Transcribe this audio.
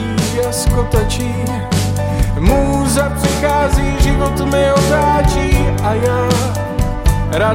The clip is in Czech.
a skotačí. Můza přichází, život mi otáčí a já rád